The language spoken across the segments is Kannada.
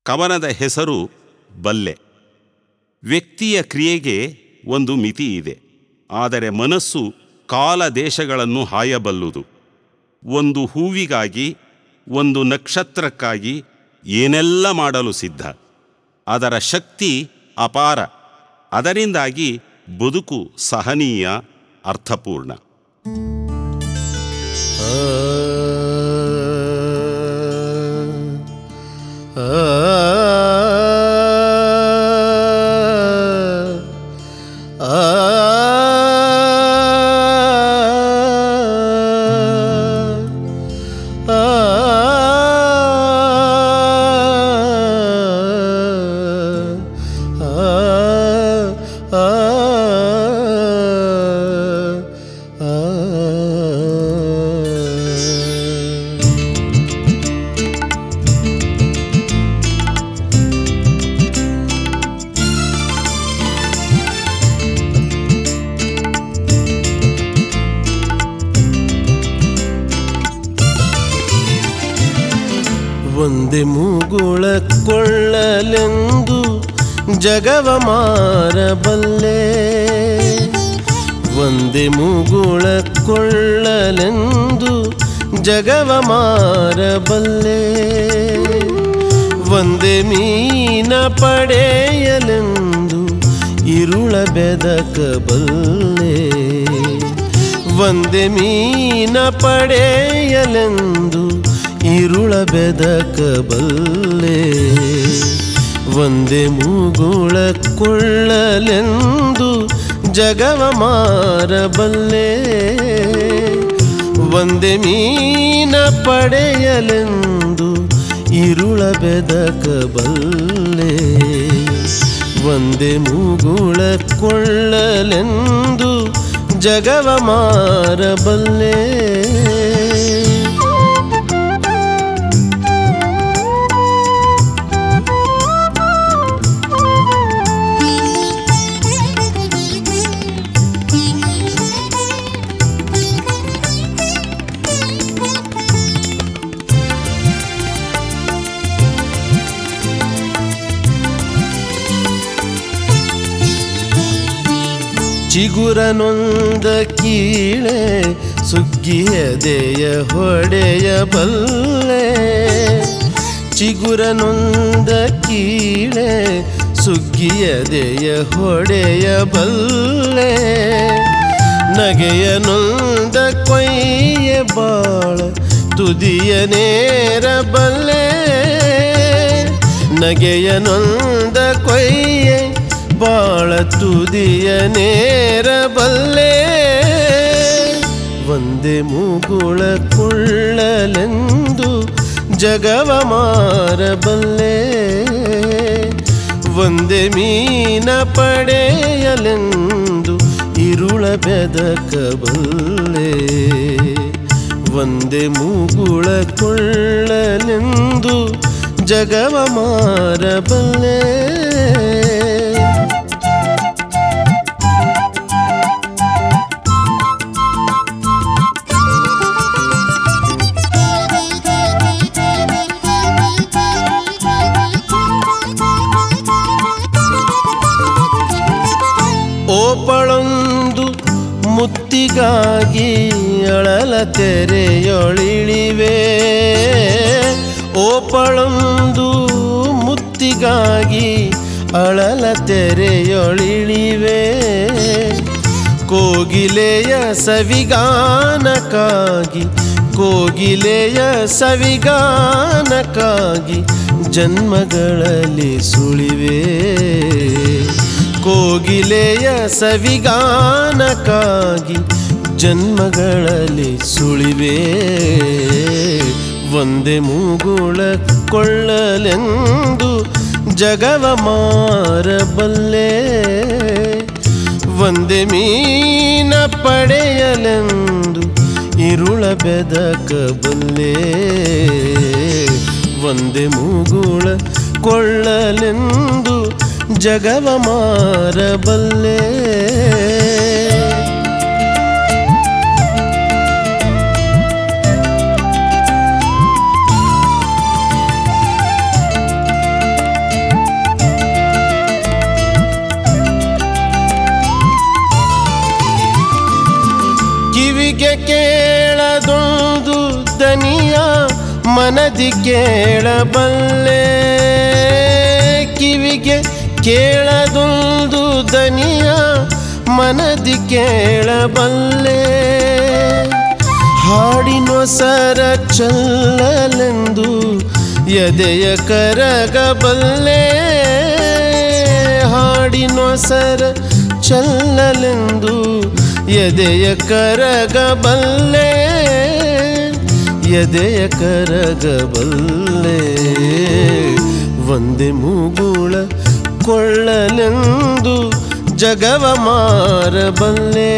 ಕವನದ ಹೆಸರು ಬಲ್ಲೆ. ವ್ಯಕ್ತಿಯ ಕ್ರಿಯೆಗೆ ಒಂದು ಮಿತಿ ಇದೆ, ಆದರೆ ಮನಸ್ಸು ಕಾಲ ದೇಶಗಳನ್ನು ಹಾಯಬಲ್ಲುದು. ಒಂದು ಹೂವಿಗಾಗಿ, ಒಂದು ನಕ್ಷತ್ರಕ್ಕಾಗಿ ಏನೆಲ್ಲ ಮಾಡಲು ಸಿದ್ಧ. ಅದರ ಶಕ್ತಿ ಅಪಾರ. ಅದರಿಂದಾಗಿ ಬದುಕು ಸಹನೀಯ, ಅರ್ಥಪೂರ್ಣ. ಒಂದೇ ಮೂಗುಳ ಕೊಳ್ಳಲೆಂದು ಜಗವ ಮಾರಬಲ್ಲೆ. ಒಂದೇ ಮೂಗುಳ ಕೊಳ್ಳಲೆಂದು ಜಗವ ಮಾರಬಲ್ಲೆ. ಒಂದೇ ಮೀನ ಪಡೆಯಲೆಂದು ಇರುಳ ಬೆದಕಬಲ್ಲೆ. ಒಂದೇ ಮೀನ ಪಡೆಯಲೆಂದು ಇರುಳ ಬೆದಕಬಲ್ಲೆ. ಒಂದೇ ಮೂಗುಳ ಕೊಳ್ಳಲೆಂದು ಜಗವ ಮಾರಬಲ್ಲೆ. ಒಂದೇ ಮೀನ ಪಡೆಯಲೆಂದು ಇರುಳ ಬೆದಕಬಲ್ಲೆ. ಒಂದೇ ಮೂಗುಳ ಕೊಳ್ಳಲೆಂದು ಜಗವ ಮಾರಬಲ್ಲೆ. ಚಿಗುರನೊಂದ ಕೀಳೆ ಸುಗ್ಗಿಯದೆಯ ಹೊಡೆಯಬಲ್ಲೆ. ಚಿಗುರನೊಂದ ಕೀಳೆ ಸುಗ್ಗಿಯದೆಯ ಹೊಡೆಯಬಲ್ಲೆ. ನಗೆಯನೊಂದ ಕೊಯ್ಯ ಬಾಳ ತುದಿಯ ನೇರಬಲ್ಲೆ. ನಗೆಯನೊಂದ ಕೊಯ್ಯ ಬಾಳ ತುದಿಯ ನೇರಬಲ್ಲೆ. ಒಂದೇ ಮೂಗುಳ ಕೊಳ್ಳಲೆಂದು ಜಗವ ಮಾರಬಲ್ಲೆ. ಒಂದೇ ಮೀನ ಪಡೆಯಲೆಂದು ಇರುಳ ಬೆದಕಬಲ್ಲೆ. ಒಂದೇ ಮೂಗುಳ ಕೊಳ್ಳಲೆಂದು ಜಗವ ಮಾರಬಲ್ಲೆ. ಓಪಳೊಂದು ಮುತ್ತಿಗಾಗಿ ಅಳಲ ತೆರೆಯೊಳಿಳಿವೆ. ಓಪಳೊಂದು ಮುತ್ತಿಗಾಗಿ ಅಳಲ ತೆರೆಯೊಳಿಳಿವೆ. ಕೋಗಿಲೆಯ ಸವಿಗಾನಕ್ಕಾಗಿ, ಕೋಗಿಲೆಯ ಸವಿಗಾನಕ್ಕಾಗಿ ಜನ್ಮಗಳಲ್ಲಿ ಸುಳಿವೆ. ಕೋಗಿಲೆಯ ಸವಿಗಾನಕ್ಕಾಗಿ ಜನ್ಮಗಳಲ್ಲಿ ಸುಳಿವೆ. ಒಂದೇ ಮೂಗುಳ ಕೊಳ್ಳಲೆಂದು ಜಗವ ಮಾರಬಲ್ಲೆ. ಒಂದೇ ಮೀನ ಪಡೆಯಲೆಂದು ಇರುಳ ಬೆದಕಬಲ್ಲೆ. ಒಂದೇ ಮೂಗುಳ ಕೊಳ್ಳಲೆಂದು ಜಗವ ಮಾರಬಲ್ಲೆ. ಮನದಿ ಕೇಳಬಲ್ಲೆ ಕಿವಿಗೆ ಕೇಳದೊಂದು ದನಿಯ ಮನದಿ ಕೇಳಬಲ್ಲೆ ಹಾಡಿನೊಸರ ಚಲ್ಲಲೆಂದು ಎದೆಯ ಕರಗಬಲ್ಲೆ ಹಾಡಿನೊಸರ ಚಲ್ಲಲೆಂದು ಎದೆಯ ಕರಗಬಲ್ಲೆ ಎದೆಯ ಕರಗಬಲ್ಲೆ ಒಂದೇ ಮೂಗುಳ ಕೊಳ್ಳಲೆಂದು ಜಗವ ಮಾರಬಲ್ಲೆ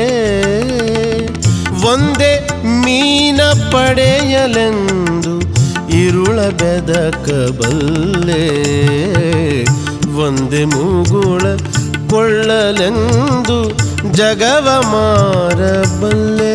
ಒಂದೇ ಮೀನ ಪಡೆಯಲೆಂದು ಇರುಳ ಬೆದಕಬಲ್ಲೆ ಒಂದೇ ಮೂಗುಳ ಕೊಳ್ಳಲೆಂದು ಜಗವ ಮಾರಬಲ್ಲೆ